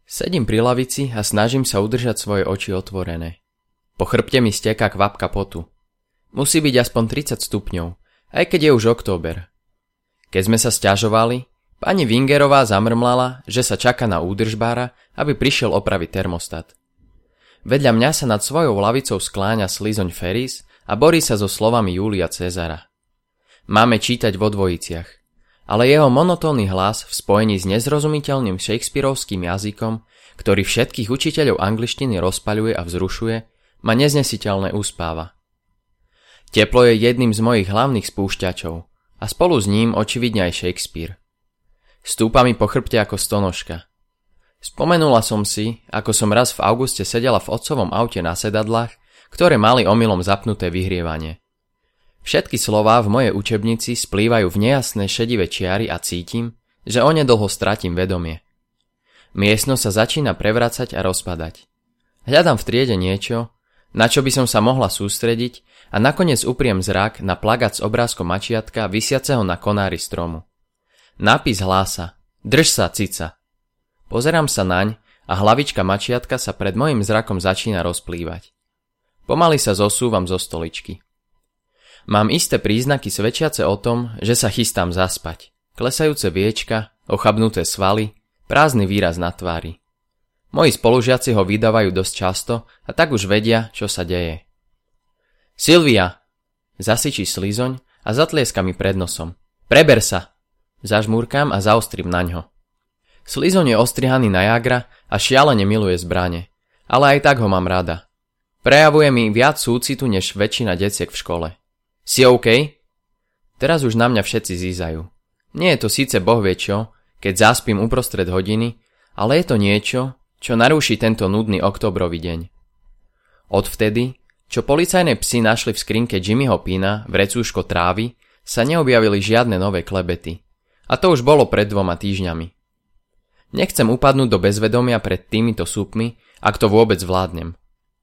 Sedím pri lavici a snažím sa udržať svoje oči otvorené. Po chrbte mi steká kvapka potu. Musí byť aspoň 30 stupňov, aj keď je už október. Keď sme sa sťažovali, pani Wingerová zamrmlala, že sa čaká na údržbára, aby prišiel opraviť termostat. Vedľa mňa sa nad svojou lavicou skláňa Slizoň Ferris a borí sa so slovami Julia Cezara. Máme čítať vo dvojiciach, ale jeho monotónny hlas v spojení s nezrozumiteľným shakespearovským jazykom, ktorý všetkých učiteľov angličtiny rozpaľuje a vzrušuje, ma neznesiteľne uspáva. Teplo je jedným z mojich hlavných spúšťačov a spolu s ním očividne aj Shakespeare. Stúpa mi po chrbte ako stonožka. Spomenula som si, ako som raz v auguste sedela v otcovom aute na sedadlách, ktoré mali omylom zapnuté vyhrievanie. Všetky slová v mojej učebnici splývajú v nejasné šedivé čiary a cítim, že onedlho stratím vedomie. Miestnosť sa začína prevracať a rozpadať. Hľadám v triede niečo, na čo by som sa mohla sústrediť a nakoniec upriem zrak na plagát s obrázkom mačiatka visiaceho na konári stromu. Nápis hlása: Drž sa, cica. Pozerám sa naň a hlavička mačiatka sa pred mojim zrakom začína rozplývať. Pomaly sa zosúvam zo stoličky. Mám isté príznaky svedčiace o tom, že sa chystám zaspať. Klesajúce viečka, ochabnuté svaly, prázdny výraz na tvári. Moji spolužiaci ho vydávajú dosť často a tak už vedia, čo sa deje. Silvia! Zasyčí Slizoň a zatlieska mi pred nosom. Preber sa! Zažmúrkam a zaostrím naňho. Slizoň je ostrihaný na jagra a šialene miluje zbrane, ale aj tak ho mám rada. Prejavuje mi viac súcitu než väčšina deciek v škole. Si OK? Teraz už na mňa všetci zízajú. Nie je to síce bohvie čo, keď zaspím uprostred hodiny, ale je to niečo, čo naruší tento nudný októbrový deň. Odvtedy, čo policajné psi našli v skrinke Jimmyho Pina vrecúško trávy, sa neobjavili žiadne nové klebety. A to už bolo pred 2 týždňami. Nechcem upadnúť do bezvedomia pred týmito súpmi, ak to vôbec vládnem.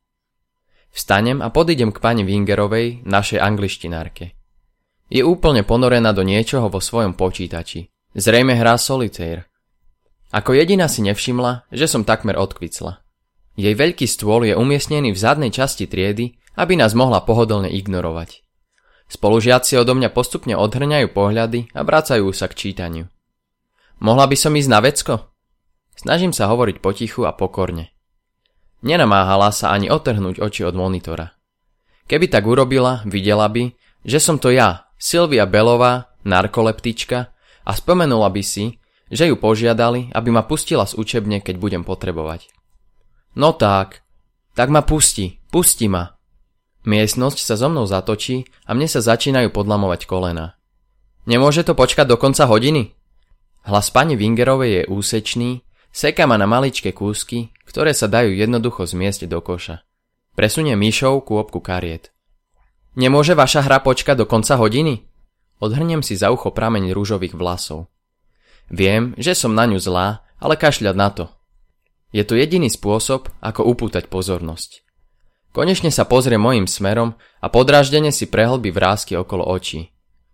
Vstanem a podídem k pani Wingerovej, našej angličtinárke. Je úplne ponorená do niečoho vo svojom počítači. Zrejme hrá solitaire. Ako jediná si nevšimla, že som takmer odkvicla. Jej veľký stôl je umiestnený v zadnej časti triedy, aby nás mohla pohodlne ignorovať. Spolužiaci odo mňa postupne odhrňajú pohľady a vracajú sa k čítaniu. Mohla by som ísť na vecko? Snažím sa hovoriť potichu a pokorne. Nenamáhala sa ani otrhnúť oči od monitora. Keby tak urobila, videla by, že som to ja, Silvia Bellová, narkoleptička, a spomenula by si, že ju požiadali, aby ma pustila z učebne, keď budem potrebovať. No tak ma pusti ma. Miestnosť sa so mnou zatočí a mne sa začínajú podlamovať kolena. Nemôže to počkať do konca hodiny? Hlas pani Wingerovej je úsečný, seká ma na maličké kúsky, ktoré sa dajú jednoducho zmiesť do koša. Presunie myšou kôpku kariet. Nemôže vaša hra počkať do konca hodiny? Odhrnem si za ucho prameň rúžových vlasov. Viem, že som na ňu zlá, ale kašľať na to. Je to jediný spôsob, ako upútať pozornosť. Konečne sa pozrie mojím smerom a podráždene si prehlbí vrásky okolo očí.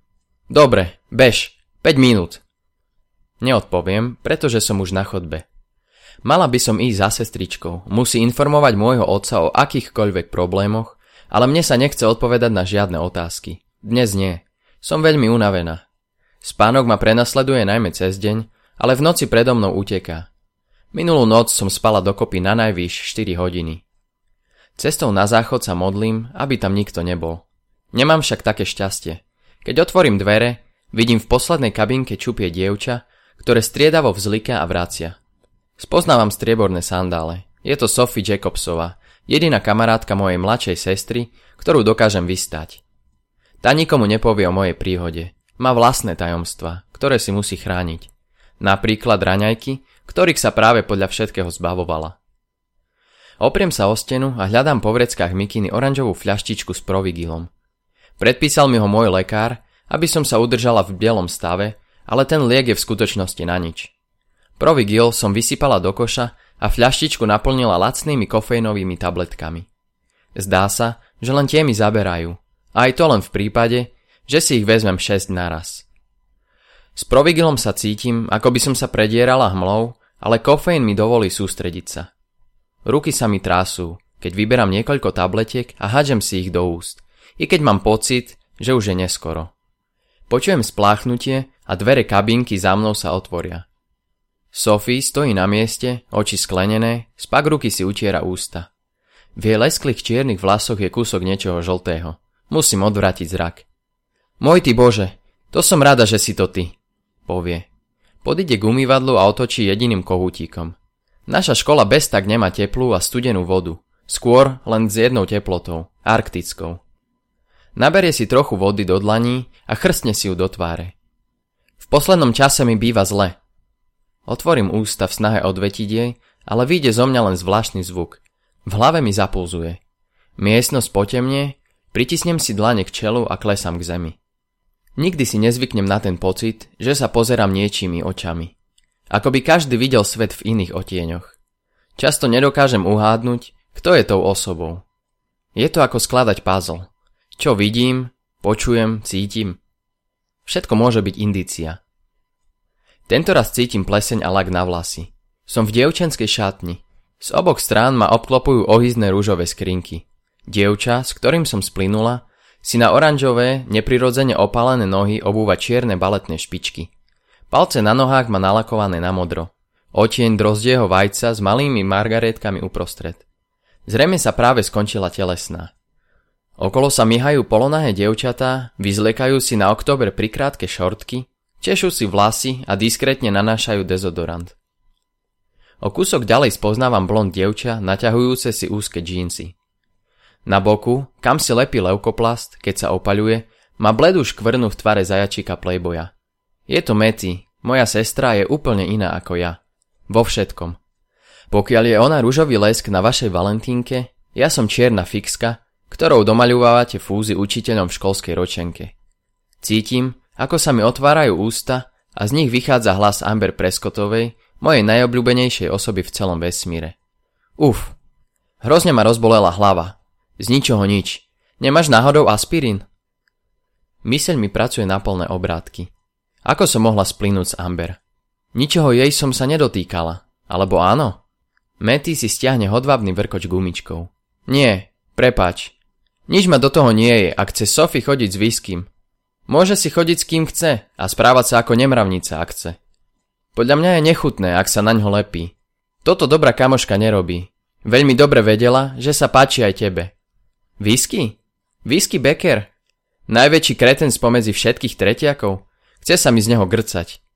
Dobre, bež, 5 minút. Neodpoviem, pretože som už na chodbe. Mala by som ísť za sestričkou, musí informovať môjho otca o akýchkoľvek problémoch, ale mne sa nechce odpovedať na žiadne otázky. Dnes nie. Som veľmi unavená. Spánok ma prenasleduje najmä cez deň, ale v noci predo mnou uteká. Minulú noc som spala dokopy na najvýš 4 hodiny. Cestou na záchod sa modlím, aby tam nikto nebol. Nemám však také šťastie. Keď otvorím dvere, vidím v poslednej kabinke čupie dievča, ktoré striedavo vzliká a vracia. Spoznávam strieborné sandále. Je to Sophie Jacobsová, jediná kamarátka mojej mladšej sestry, ktorú dokážem vystať. Tá nikomu nepovie o mojej príhode. Má vlastné tajomstvá, ktoré si musí chrániť. Napríklad raňajky, ktorých sa práve podľa všetkého zbavovala. Opriem sa o stenu a hľadám po vreckách mikiny oranžovú fľaštičku s Provigilom. Predpísal mi ho môj lekár, aby som sa udržala v bielom stave, ale ten liek je v skutočnosti na nič. Provigil som vysypala do koša a fľaštičku naplnila lacnými kofeínovými tabletkami. Zdá sa, že len tie mi zaberajú. A aj to len v prípade, že si ich vezmem 6 naraz. S Provigilom sa cítim, ako by som sa predierala hmlou ale kofeín mi dovolí sústrediť sa. Ruky sa mi trású, keď vyberám niekoľko tabletiek a hádžem si ich do úst, i keď mám pocit, že už je neskoro. Počujem spláchnutie a dvere kabínky za mnou sa otvoria. Sophie stojí na mieste, oči sklenené, spak ruky si utiera ústa. V jej lesklých čiernych vlasoch je kúsok niečoho žltého. Musím odvrátiť zrak. Môj ty Bože, to som rada, že si to ty, povie. Podíde k umývadlu a otočí jediným kohútikom. Naša škola bez tak nemá teplú a studenú vodu. Skôr len s jednou teplotou, arktickou. Naberie si trochu vody do dlaní a chrstne si ju do tváre. V poslednom čase mi býva zle. Otvorím ústa v snahe odvetiť jej, ale vyjde zo mňa len zvláštny zvuk. V hlave mi zapulzuje. Miestnosť potemnie, pritisnem si dlane k čelu a klesám k zemi. Nikdy si nezvyknem na ten pocit, že sa pozerám niečími očami. Ako by každý videl svet v iných odtieňoch. Často nedokážem uhádnuť, kto je tou osobou. Je to ako skladať puzzle. Čo vidím, počujem, cítim. Všetko môže byť indícia. Tentoraz cítim pleseň a lak na vlasy. Som v dievčenskej šatni. Z oboch strán ma obklopujú ohyzné rúžové skrinky. Dievča, s ktorým som splynula, si na oranžové, neprirodzene opálené nohy obúva čierne baletné špičky. Palce na nohách má nalakované na modro. Odtieň drozdieho vajca s malými margarétkami uprostred. Zrejme sa práve skončila telesná. Okolo sa myhajú polonahé dievčatá, vyzliekajú si na október prikrátke šortky, češú si vlasy a diskrétne nanášajú dezodorant. O kúsok ďalej spoznávam blond dievča, naťahujúce si úzke džínsy. Na boku, kam si lepí leukoplast, keď sa opaľuje, má bledú škvrnu v tvare zajačíka playboya. Je to Matty, moja sestra je úplne iná ako ja. Vo všetkom. Pokiaľ je ona ružový lesk na vašej valentínke, ja som čierna fixka, ktorou domaľovávate fúzy učiteľom v školskej ročenke. Cítim, ako sa mi otvárajú ústa a z nich vychádza hlas Amber Prescottovej, mojej najobľúbenejšej osoby v celom vesmíre. Uf, hrozne ma rozbolela hlava. Z ničoho nič. Nemáš náhodou aspirín? Myseľ mi pracuje na plné obrátky. Ako som mohla splynúť s Amber? Ničoho jej som sa nedotýkala. Alebo áno? Matty si stiahne hodvábny vrkoč gumičkou. Nie, prepáč. Nič ma do toho nie je, ak chce Sophie chodiť s whiskym. Môže si chodiť s kým chce a správať sa ako nemravnica, ak chce. Podľa mňa je nechutné, ak sa naňho lepí. Toto dobrá kamoška nerobí. Veľmi dobre vedela, že sa páči aj tebe. Whisky? Whisky Becker? Najväčší kreten spomedzi všetkých tretiakov? Chce sa mi z neho grcať.